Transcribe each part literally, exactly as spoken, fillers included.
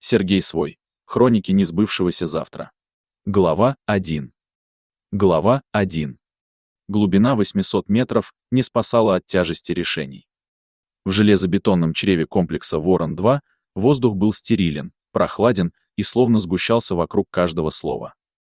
Сергей Свой. Хроники несбывшегося завтра. Глава один. Глава один. Глубина восемьсот метров не спасала от тяжести решений. В железобетонном чреве комплекса Ворон-два воздух был стерилен, прохладен и словно сгущался вокруг каждого слова.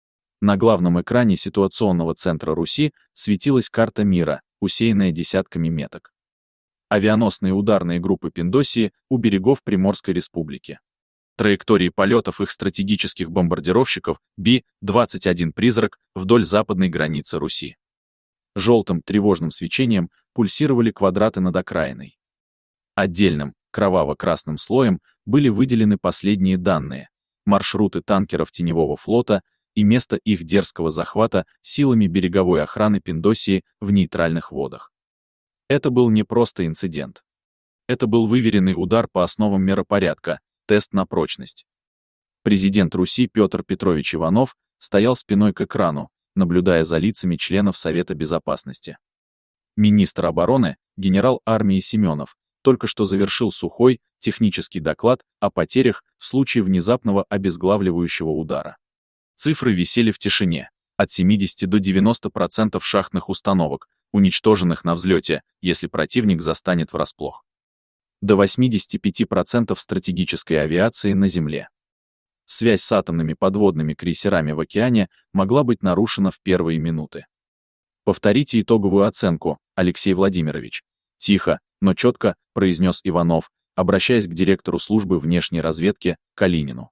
На главном экране ситуационного центра Руси светилась карта мира, усеянная десятками меток. Авианосные ударные группы Пиндосии у берегов Приморской республики. Траектории полетов их стратегических бомбардировщиков Би двадцать один «Призрак» вдоль западной границы Руси. Желтым тревожным свечением пульсировали квадраты над окраиной. Отдельным, кроваво-красным слоем были выделены последние данные, маршруты танкеров Теневого флота и место их дерзкого захвата силами береговой охраны Пиндосии в нейтральных водах. Это был не просто инцидент. Это был выверенный удар по основам миропорядка, тест на прочность. Президент Руси Петр Петрович Иванов стоял спиной к экрану, наблюдая за лицами членов Совета Безопасности. Министр обороны, генерал армии Семенов, только что завершил сухой, технический доклад о потерях в случае внезапного обезглавливающего удара. Цифры висели в тишине, от семидесяти до девяноста процентов шахтных установок, уничтоженных на взлете, если противник застанет врасплох. До восьмидесяти пяти процентов стратегической авиации на земле. Связь с атомными подводными крейсерами в океане могла быть нарушена в первые минуты. Повторите итоговую оценку, Алексей Владимирович. Тихо, но четко произнес Иванов, обращаясь к директору службы внешней разведки Калинину.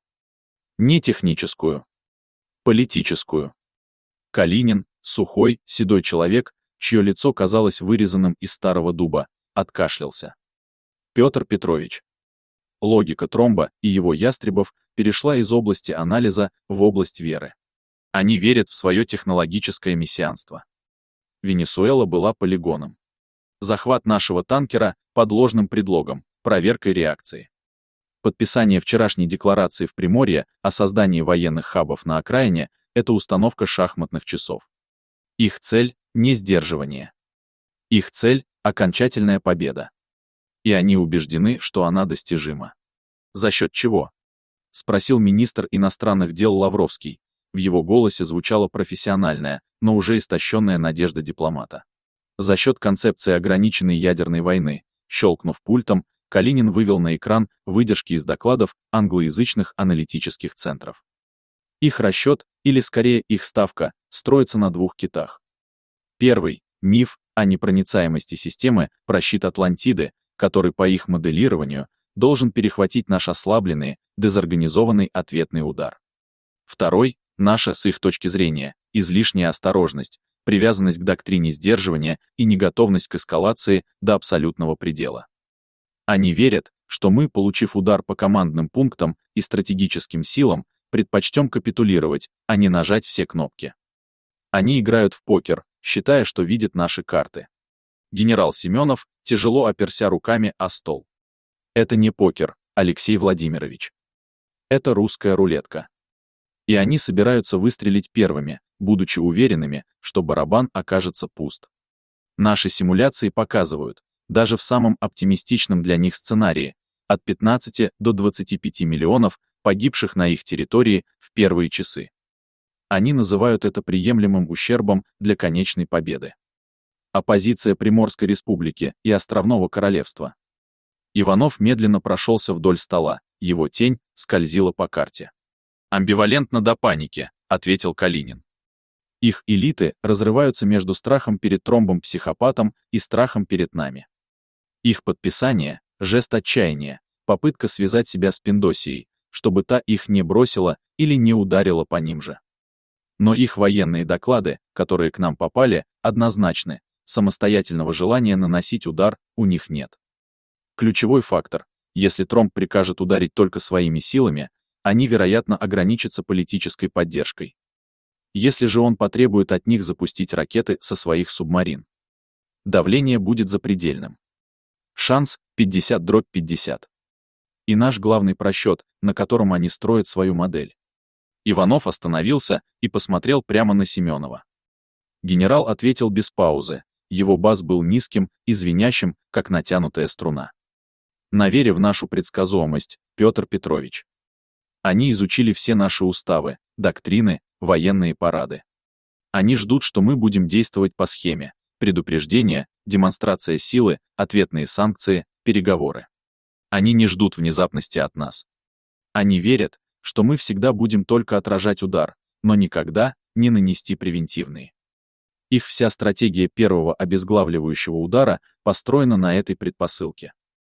Не техническую. Политическую. Калинин, сухой, седой человек, чье лицо казалось вырезанным из старого дуба, откашлялся. Петр Петрович. Логика Тромба и его ястребов перешла из области анализа в область веры. Они верят в свое технологическое мессианство. Венесуэла была полигоном. Захват нашего танкера под ложным предлогом, проверкой реакции. Подписание вчерашней декларации в Приморье о создании военных хабов на окраине – это установка шахматных часов. Их цель – не сдерживание. Их цель – окончательная победа. И они убеждены, что она достижима. За счет чего? Спросил министр иностранных дел Лавровский. В его голосе звучала профессиональная, но уже истощенная надежда дипломата. За счет концепции ограниченной ядерной войны, щелкнув пультом, Калинин вывел на экран выдержки из докладов англоязычных аналитических центров. Их расчет, или скорее их ставка, строится на двух китах. Первый – миф о непроницаемости системы прощит Атлантиды, который по их моделированию должен перехватить наш ослабленный, дезорганизованный ответный удар. Второй – наша, с их точки зрения, излишняя осторожность, привязанность к доктрине сдерживания и неготовность к эскалации до абсолютного предела. Они верят, что мы, получив удар по командным пунктам и стратегическим силам, предпочтем капитулировать, а не нажать все кнопки. Они играют в покер, считая, что видят наши карты. Генерал Семенов тяжело оперся руками о стол. Это не покер, Алексей Владимирович. Это русская рулетка. И они собираются выстрелить первыми, будучи уверенными, что барабан окажется пуст. Наши симуляции показывают, даже в самом оптимистичном для них сценарии, от пятнадцати до двадцати пяти миллионов погибших на их территории в первые часы. Они называют это приемлемым ущербом для конечной победы. Оппозиция Приморской республики и Островного королевства. Иванов медленно прошелся вдоль стола, его тень скользила по карте. «Амбивалентно до паники», — ответил Калинин. Их элиты разрываются между страхом перед тромбом-психопатом и страхом перед нами. Их подписание — жест отчаяния, попытка связать себя с Пиндосией, чтобы та их не бросила или не ударила по ним же. Но их военные доклады, которые к нам попали, однозначны, самостоятельного желания наносить удар у них нет. Ключевой фактор — если Тромп прикажет ударить только своими силами, они, вероятно, ограничатся политической поддержкой. Если же он потребует от них запустить ракеты со своих субмарин, давление будет запредельным. Шанс пятьдесят дробь пятьдесят. И наш главный просчет, на котором они строят свою модель. Иванов остановился и посмотрел прямо на Семенова. Генерал ответил без паузы, его бас был низким и звенящим, как натянутая струна. На вере в нашу предсказуемость, Петр Петрович. Они изучили все наши уставы, доктрины, военные парады. Они ждут, что мы будем действовать по схеме: предупреждение, демонстрация силы, ответные санкции, переговоры. Они не ждут внезапности от нас. Они верят, что мы всегда будем только отражать удар, но никогда не нанести превентивные. Их вся стратегия первого обезглавливающего удара построена на этой предпосылке.